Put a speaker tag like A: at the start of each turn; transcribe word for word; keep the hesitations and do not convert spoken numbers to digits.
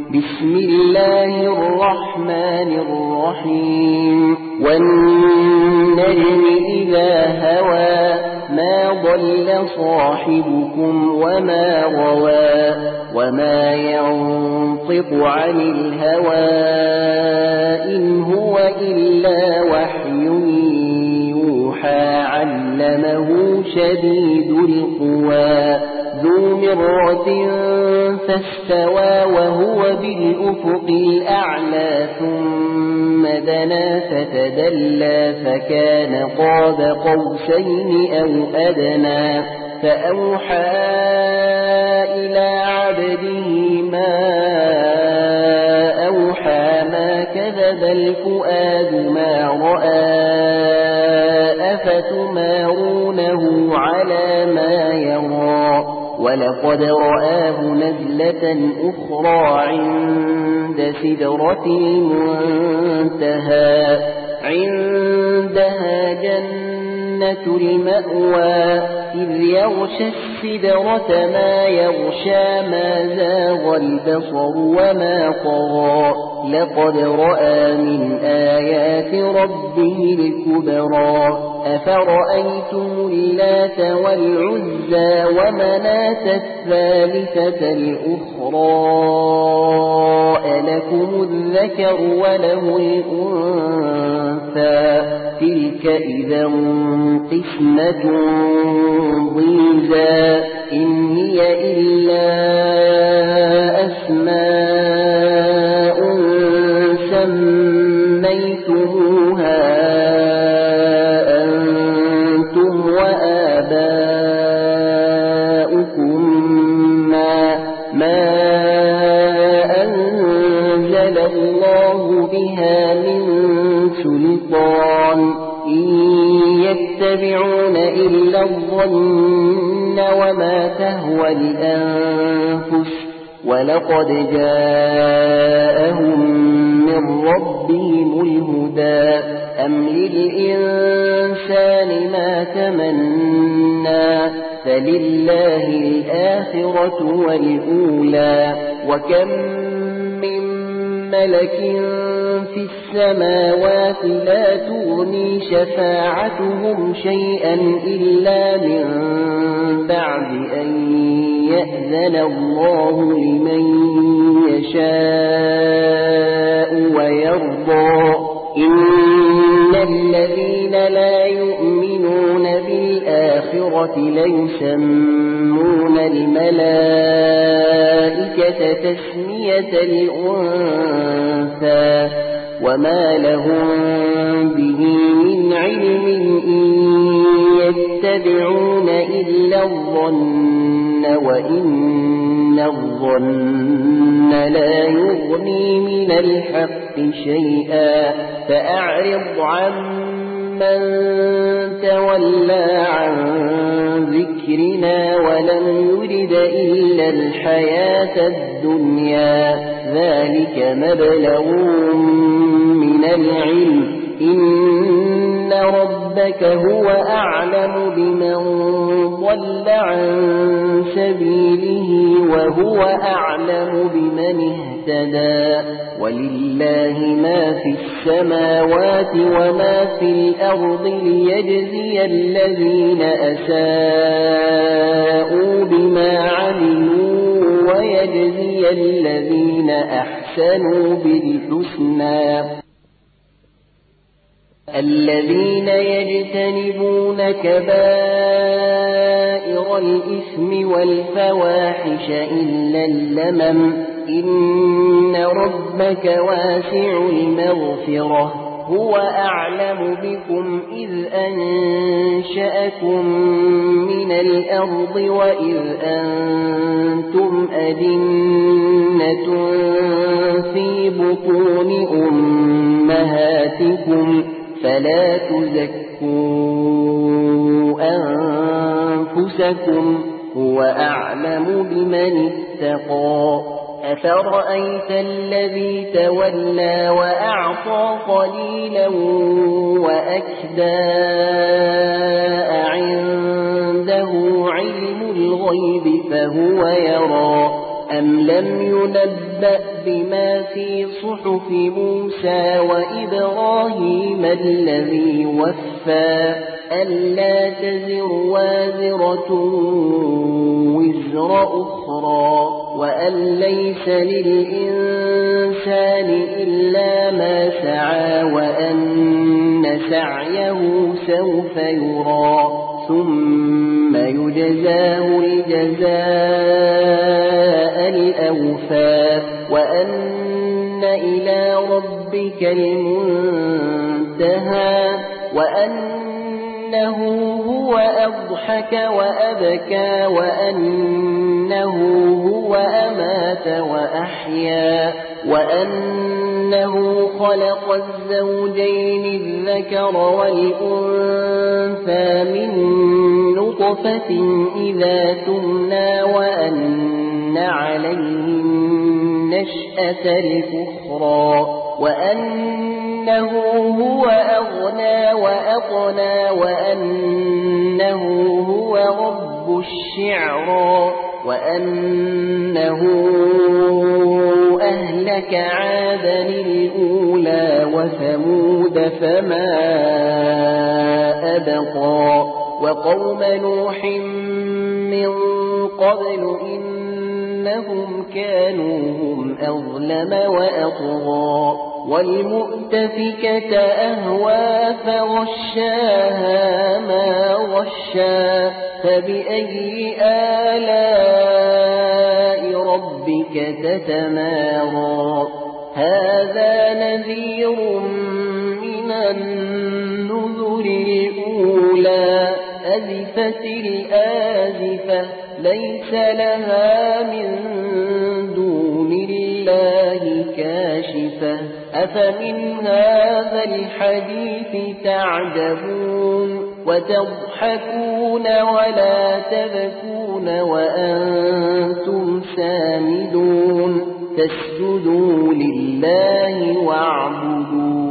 A: بسم الله الرحمن الرحيم والنجم إذا هوى ما ضل صاحبكم وما غوى وما ينطق عن الهوى إن هو إلا وحي يوحى علمه شديد القوى ذو مرة فاستوى وهو بالأفق الأعلى ثم دنا فتدلى فكان قاب قوسين أو أدنى فأوحى إلى عبده ما أوحى ما كذب الفؤاد ما رأى أفتمارونه على ما يرى ولقد رآه نزلة أخرى عند سدرة المنتهى عندها جنة المأوى إذ يغشى السدرة ما يغشى ما زاغ البصر وما طغى لقد رأى من آيات ربه الكبرى أفرأيتم اللات والعزى ومناة الثالثة الأخرى ألكم الذكر وله الأنثى تلك إذا قسمة ضيزى إن هي إلا أسماء سميتموها أنتم وآباؤكم ما, ما أنزل الله بها من سلطان إن يتبعون إلا الظن وما تهوى الأنفس ولقد جاءهم من ربهم الهدى أم للإنسان ما تمنى فلله الآخرة والأولى وكم من ملك في السماوات لا تغني شفاعتهم شيئا إلا من بعد أن يأذن الله لمن يشاء ويرضى إن الذين لا يؤمنون بالآخرة ليسمون الملائكة تسمية الأنثى وما لهم به من علم إن يتبعون إلا الظن وإن الظن لا يغني من الحق شيئا فأعرض عمن تولى عن ذكرنا ولم يرد إلا الحياة الدنيا ذلك مبلغ من العلم إن ربك هو أعلم بمن ضل عن سبيله وهو أعلم بمن اهتدى ولله ما في السماوات وما في الأرض ليجزي الذين أساءوا بما عملوا ويجزي الذين أحسنوا بالحسنى الذين يجتنبون كبائر الإثم والفواحش إلا اللمم إن ربك واسع المغفرة هو أعلم بكم إذ أنشأكم من الأرض وإذ أنتم أجنة في بطون أمهاتكم فلا تزكوا أنفسكم هو أعلم بمن اتقى أفرأيت الذي تولى وأعطى قليلا وأكدى عنده علم الغيب فهو يرى أم لم ينبأ فنبأ بما في صحف موسى وإبراهيم الذي وفى ألا تزر وازرة وزر أخرى وأن ليس للإنسان إلا ما سعى وأن سعيه سوف يرى ثم يجزاه الجزاء الأوفى وأن إلى ربك المنتهى وأنه هو أضحك وأبكى وأنه هو أمات وأحيا وأنه خلق الزوجين الذكر والأنثى من نطفة إذا تمنى وأن عليه النشأة الأخرى وأنه هو أغنى وأقنى وأنه هو رب الشعرى وأنه أهلك عادا الأولى وثمود فما أبقى وقوم نوح من قبل إنهم كانوا هم أظلم وأطغى والمؤتفكة أهوى فغشاها ما غشا فبأي آلاء ربك تتمارى هذا نذير من النذر الأولى أزفت الآزفة ليس لها من دون الله كاشفة أفمن هذا الحديث تعجبون وتضحكون ولا تبكون وأنتم سامدون فاسجدوا لله واعبدوا